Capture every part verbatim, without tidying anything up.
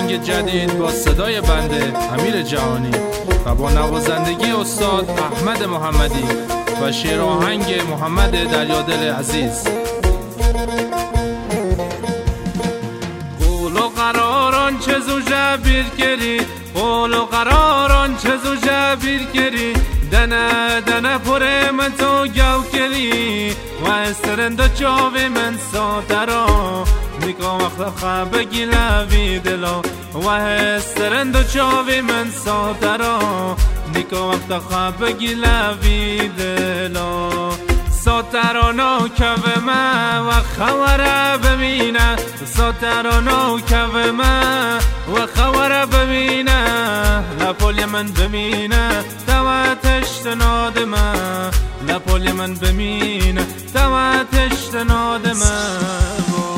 آهنگ جدید با صدای بنده امیر جهانی و با نوازندگی استاد احمد محمدی و شعر آهنگ محمد دریادل عزیز. قول و قراران چه زو جبیر کری، قول و قراران چه زو جبیر کری، دنه دنه پره من تو گو کری و استرند چاوی من ساترا نیکا وقت خواب گیلوی دلا و استرند چاوی من ساترا نیکا وقت خواب گیلوی دلا ساترانا کف من و خواره ببینه ساترانا کف من و خواره ببینه لپول من ببینه دواتش تناد من لپول من ببینه دواتش تناد من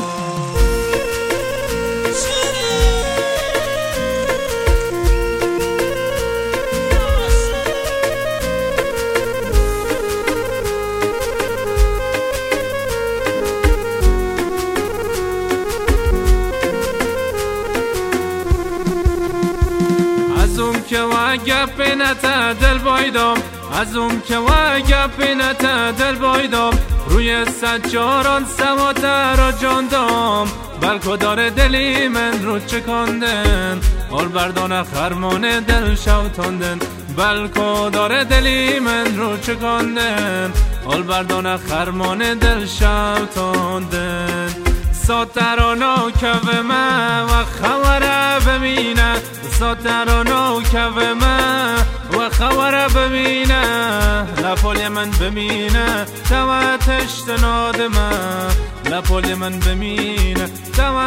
که و گپ نتا دل بایدم از اون که و گپ نتا دل بایدم روی سجاران سواتر را جاندم بلکو داره دلی من رو چکاندن آل بردان خرمان دل شوتاندن بلکو داره دلی من رو چکاندن آل بردان خرمان دل شوتاندن ساترانا کف من و خواره ببینه ساترانا کف من و خواره ببینه لپول من ببینه دواتش تناد من لپول من ببینه